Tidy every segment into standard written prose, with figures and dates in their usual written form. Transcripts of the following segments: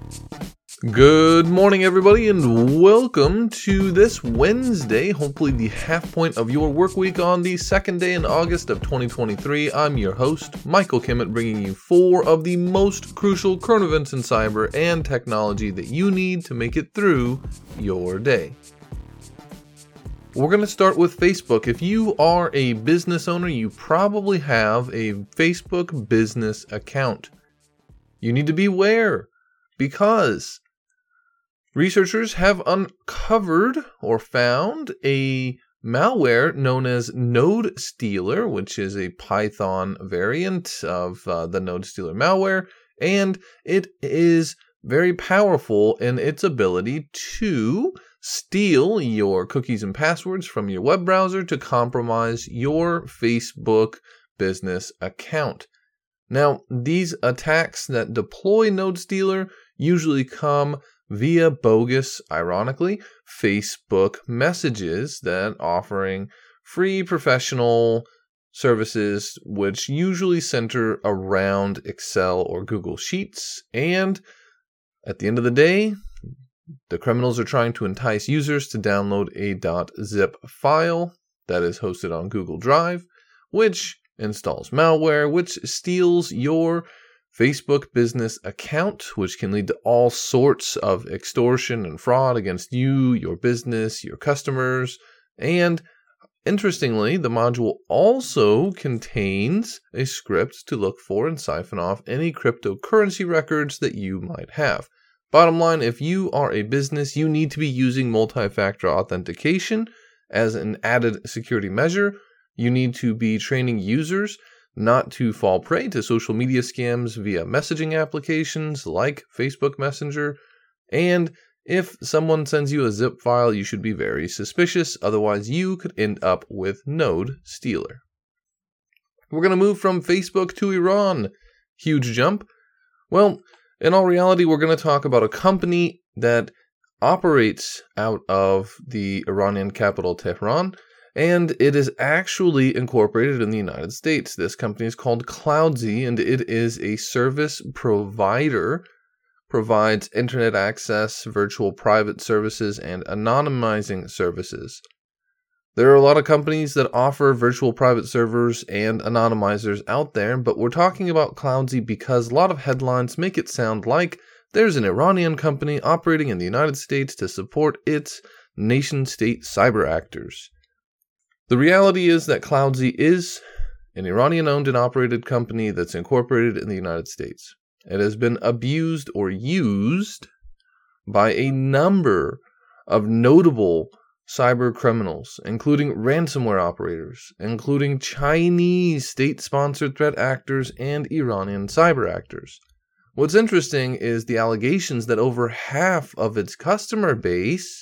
Good morning, everybody, and welcome to this Wednesday, hopefully the half point of your work week on the second day in August of 2023. I'm your host, Michael Kimmett, bringing you 4 of the most crucial current events in cyber and technology that you need to make it through your day. We're going to start with Facebook. If you are a business owner, you probably have a Facebook business account. You need to beware because researchers have uncovered or found a malware known as Node Stealer, which is a Python variant of the Node Stealer malware, and it is very powerful in its ability to steal your cookies and passwords from your web browser to compromise your Facebook business account. Now, these attacks that deploy Node Stealer usually come via bogus, ironically, Facebook messages that offering free professional services which usually center around Excel or Google Sheets. And at the end of the day, the criminals are trying to entice users to download a .zip file that is hosted on Google Drive, which installs malware, which steals your Facebook business account, which can lead to all sorts of extortion and fraud against you, your business, your customers. And interestingly, the module also contains a script to look for and siphon off any cryptocurrency records that you might have. Bottom line, if you are a business, you need to be using multi-factor authentication as an added security measure. You need to be training users not to fall prey to social media scams via messaging applications like Facebook Messenger. And if someone sends you a zip file, you should be very suspicious. Otherwise, you could end up with Node Stealer. We're going to move from Facebook to Iran. Huge jump. Well, in all reality, we're going to talk about a company that operates out of the Iranian capital, Tehran, and it is actually incorporated in the United States. This company is called Cloudsy, and it is a service provider, provides internet access, virtual private services, and anonymizing services. There are a lot of companies that offer virtual private servers and anonymizers out there, but we're talking about Cloudsy because a lot of headlines make it sound like there's an Iranian company operating in the United States to support its nation-state cyber actors. The reality is that Cloudsy is an Iranian-owned and operated company that's incorporated in the United States. It has been abused or used by a number of notable cyber criminals, including ransomware operators, including Chinese state-sponsored threat actors, and Iranian cyber actors. What's interesting is the allegations that over half of its customer base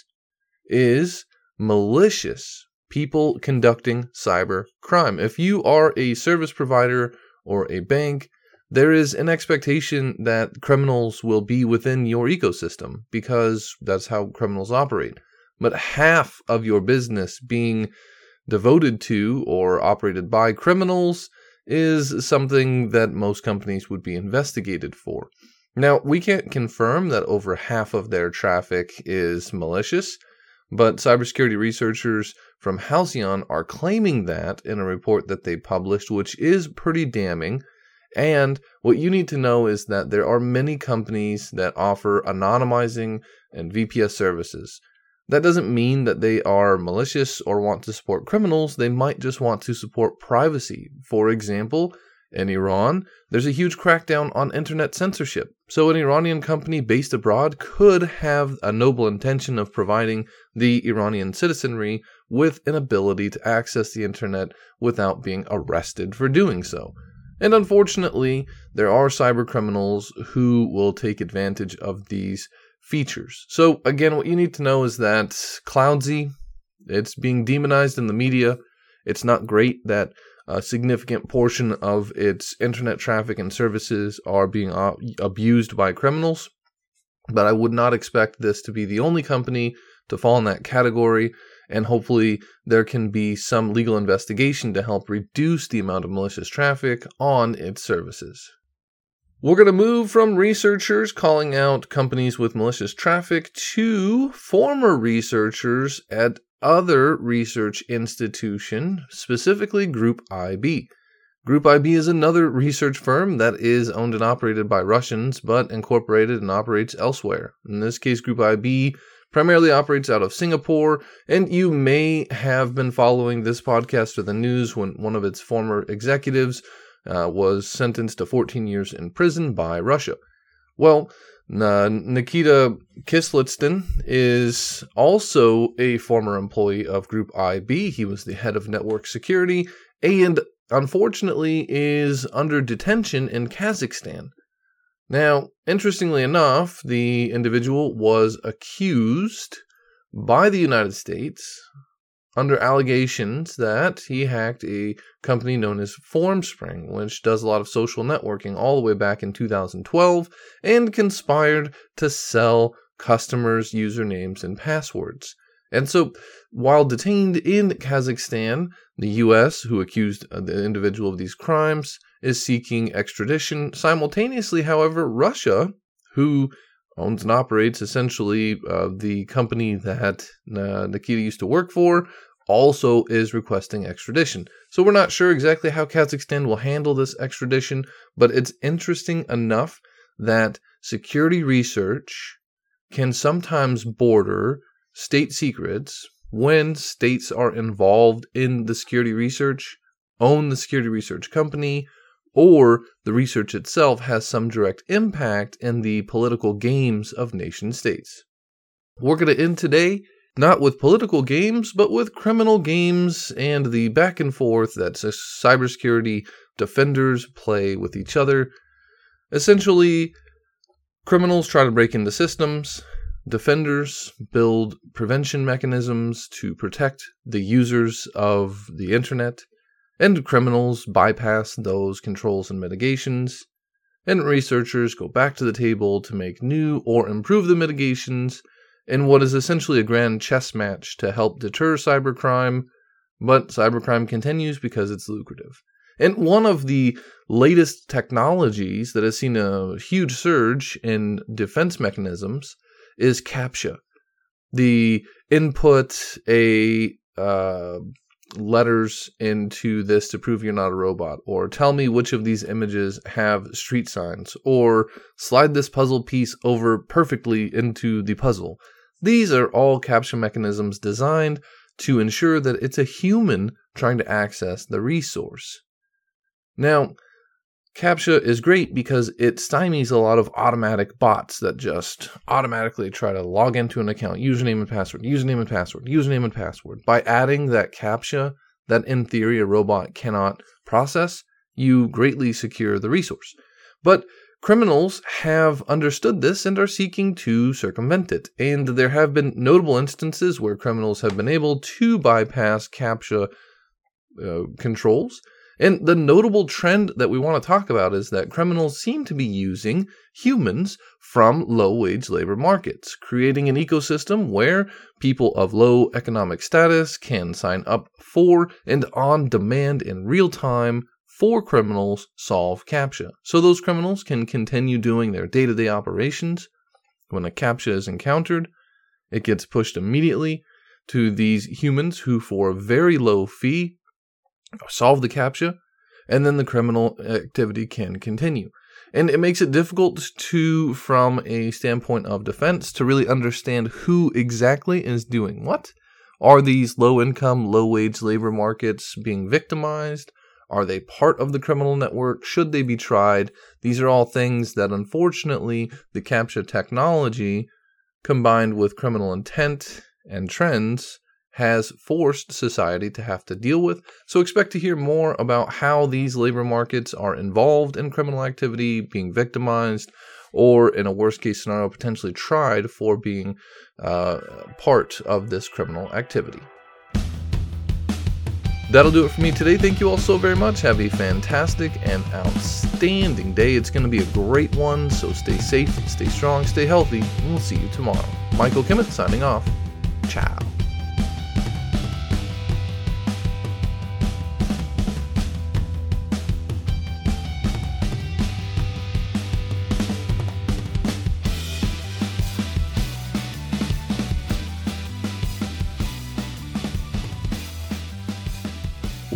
is malicious people conducting cyber crime. If you are a service provider or a bank, there is an expectation that criminals will be within your ecosystem because that's how criminals operate. But half of your business being devoted to or operated by criminals is something that most companies would be investigated for. Now, we can't confirm that over half of their traffic is malicious, but cybersecurity researchers from Halcyon are claiming that in a report that they published, which is pretty damning. And what you need to know is that there are many companies that offer anonymizing and VPS services. That doesn't mean that they are malicious or want to support criminals. They might just want to support privacy. For example, in Iran, there's a huge crackdown on internet censorship. So an Iranian company based abroad could have a noble intention of providing the Iranian citizenry with an ability to access the internet without being arrested for doing so. And unfortunately, there are cyber criminals who will take advantage of these features. So again, what you need to know is that Cloudsy, it's being demonized in the media. It's not great that a significant portion of its internet traffic and services are being abused by criminals. But I would not expect this to be the only company to fall in that category, and hopefully there can be some legal investigation to help reduce the amount of malicious traffic on its services. We're going to move from researchers calling out companies with malicious traffic to former researchers at other research institution, specifically Group IB. Group IB is another research firm that is owned and operated by Russians, but incorporated and operates elsewhere. In this case, Group IB primarily operates out of Singapore, and you may have been following this podcast or the news when one of its former executives was sentenced to 14 years in prison by Russia. Well, Nikita Kislitsyn is also a former employee of Group IB. He was the head of network security and unfortunately is under detention in Kazakhstan. Now, interestingly enough, the individual was accused by the United States under allegations that he hacked a company known as Formspring, which does a lot of social networking all the way back in 2012, and conspired to sell customers' usernames and passwords. And so, while detained in Kazakhstan, the U.S., who accused the individual of these crimes, is seeking extradition. Simultaneously, however, Russia, who owns and operates essentially the company that Nikita used to work for, also is requesting extradition. So we're not sure exactly how Kazakhstan will handle this extradition, but it's interesting enough that security research can sometimes border state secrets when states are involved in the security research, own the security research company, or the research itself has some direct impact in the political games of nation states. We're going to end today not with political games, but with criminal games and the back and forth that cybersecurity defenders play with each other. Essentially, criminals try to break into systems, defenders build prevention mechanisms to protect the users of the internet, and criminals bypass those controls and mitigations, and researchers go back to the table to make new or improve the mitigations in what is essentially a grand chess match to help deter cybercrime, but cybercrime continues because it's lucrative. And one of the latest technologies that has seen a huge surge in defense mechanisms is CAPTCHA. The input letters into this to prove you're not a robot, or tell me which of these images have street signs, or slide this puzzle piece over perfectly into the puzzle. These are all CAPTCHA mechanisms designed to ensure that it's a human trying to access the resource. Now, CAPTCHA is great because it stymies a lot of automatic bots that just automatically try to log into an account, username and password, username and password, username and password. By adding that CAPTCHA that in theory a robot cannot process, you greatly secure the resource. But criminals have understood this and are seeking to circumvent it. And there have been notable instances where criminals have been able to bypass CAPTCHA controls. And the notable trend that we want to talk about is that criminals seem to be using humans from low-wage labor markets, creating an ecosystem where people of low economic status can sign up for and on demand in real time for criminals solve CAPTCHA. So those criminals can continue doing their day-to-day operations. When a CAPTCHA is encountered, it gets pushed immediately to these humans who, for a very low fee, solve the CAPTCHA, and then the criminal activity can continue. And it makes it difficult to, from a standpoint of defense, to really understand who exactly is doing what. Are these low-income, low-wage labor markets being victimized? Are they part of the criminal network? Should they be tried? These are all things that, unfortunately, the CAPTCHA technology, combined with criminal intent and trends, has forced society to have to deal with. So expect to hear more about how these labor markets are involved in criminal activity, being victimized, or in a worst case scenario, potentially tried for being part of this criminal activity. That'll do it for me today. Thank you all so very much. Have a fantastic and outstanding day. It's going to be a great one, so stay safe, stay strong, stay healthy, and we'll see you tomorrow. Michael Kimmett signing off. Ciao.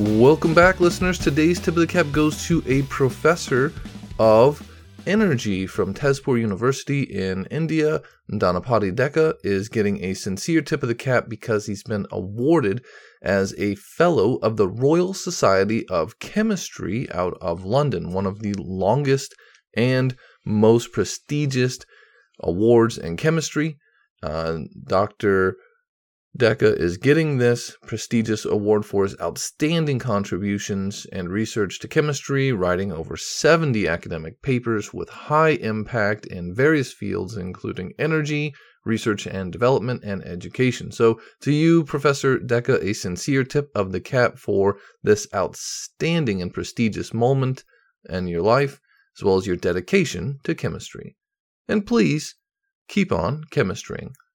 Welcome back, listeners. Today's tip of the cap goes to a professor of energy from Tezpur University in India. Dhanapati Dekka is getting a sincere tip of the cap because he's been awarded as a fellow of the Royal Society of Chemistry out of London, one of the longest and most prestigious awards in chemistry. Dr. Dekka is getting this prestigious award for his outstanding contributions and research to chemistry, writing over 70 academic papers with high impact in various fields, including energy, research and development, and education. So to you, Professor Dekka, a sincere tip of the cap for this outstanding and prestigious moment in your life, as well as your dedication to chemistry. And please, keep on chemistrying.